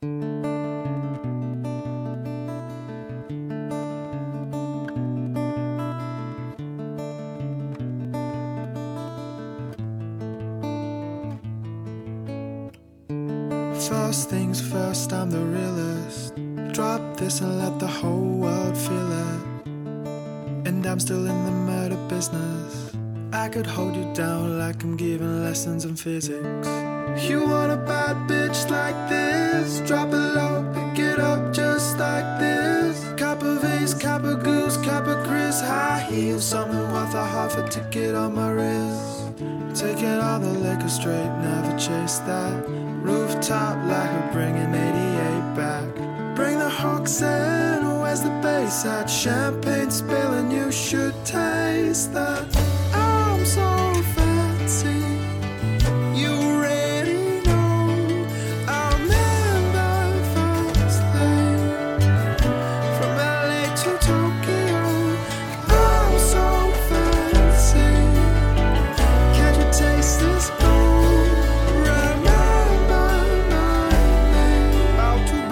First things first, I'm the realist. Drop this and let the whole world feel it. And I'm still in the murder business. I could hold you down like I'm giving lessons in physics. You want a bad bitch like this? Drop it low, pick it up just like this. Kappa vase, Kappa goose, Kappa Chris. High heels, something worth a half a ticket on my wrist. Taking all the liquor straight, never chase that. Rooftop like we're bringing 88 back. Bring the hawks in, where's the bass at? Champagne spilling, you should taste that. I'm so fancy, you already know. I remember first thing from LA to Tokyo. I'm so fancy, can't you taste this gold? Remember my name, about to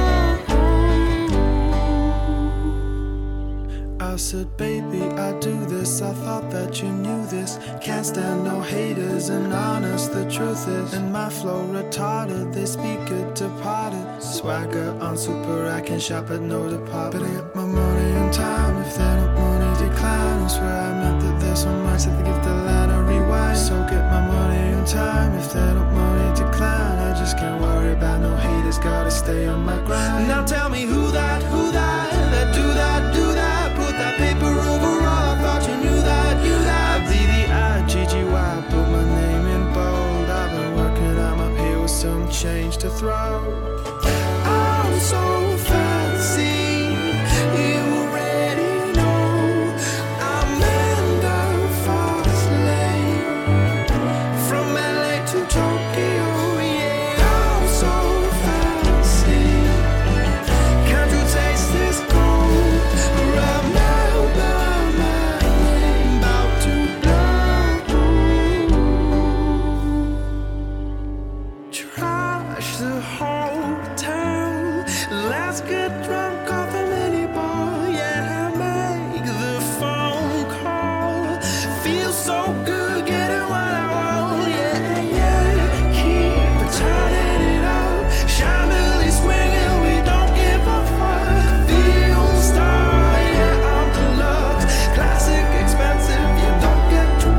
blow. I said, baby, I do this. I thought that you knew this. Can't stand no haters, and honest, the truth is, in my flow retarded, they speak it departed. Swagger on super, I can shop at no department. Better get my money on time, if they don't money decline. I swear I meant that there's so much that they give the line a rewind. So get my money on time, if they don't money decline. I just can't worry about no haters, gotta stay on my grind. Now tell me who that do that, put that paper over all. I thought you knew that, BDIGGY, put my name in bold. I've been working on my pay with some change to throw. I'm so fancy, you already know. I'm in the fast lane, from LA to Tokyo. Yeah, I'm so fancy, can't you taste this gold? Remember my name, about to blow. Trash the whole town, let's get drunk off the mini bar. Yeah, make the phone call, feels so good getting what I want. Yeah, keep turning it up, chandelier swinging, we don't give a fuck. Feel star, yeah, I'm deluxe, classic expensive, you don't get too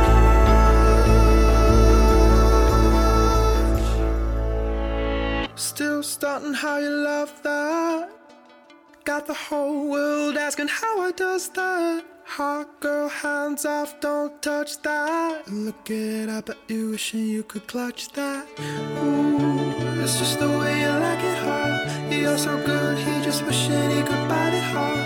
touch. Still stunting how you love that. Got the whole world asking how I does that. Hot girl, hands off, don't touch that. Look it up at you, wishing you could clutch that. Ooh, it's just the way you like it hard. You're so good, he just wishing he could bite it hard.